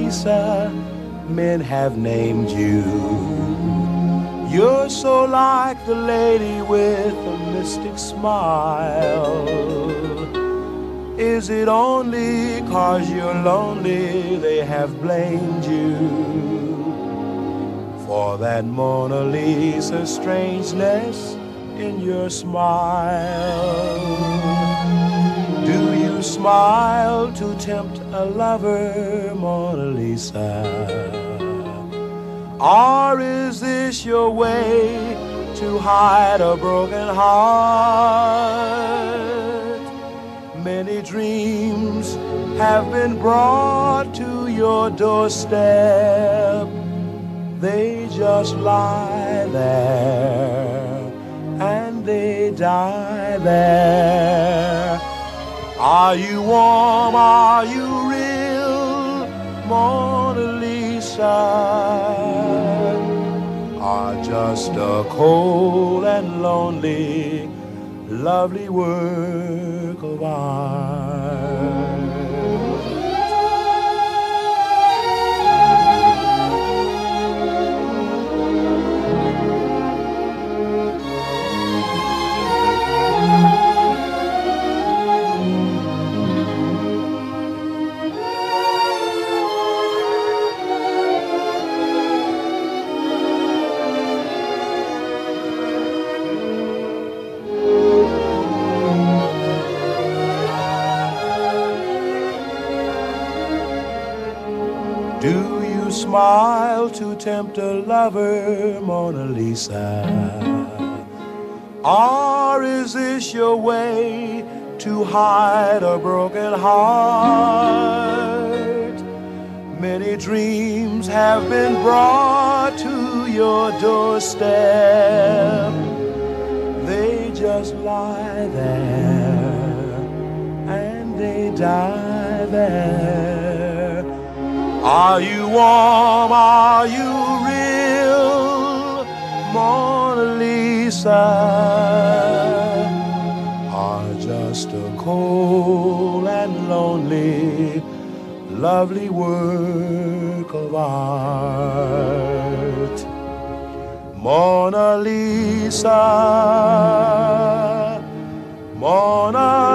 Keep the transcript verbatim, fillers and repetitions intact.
Lisa, men have named you. You're so like the lady with a mystic smile. Is it only 'cause you're lonely they have blamed you for that Mona Lisa strangeness in your smile? Do you smile to tempt a lover, Mona Lisa? Or is this your way to hide a broken heart? Many dreams have been brought to your doorstep. They just lie there and they die there. Are you warm? Are you real, Mona Lisa? Or just a cold and lonely, lovely work of art? Do you smile to tempt a lover, Mona Lisa? Or is this your way to hide a broken heart? Many dreams have been brought to your doorstep. They just lie there and they die there. Are you warm? Are you real, Mona Lisa? Or just a cold and lonely, lovely work of art? Mona Lisa, Mona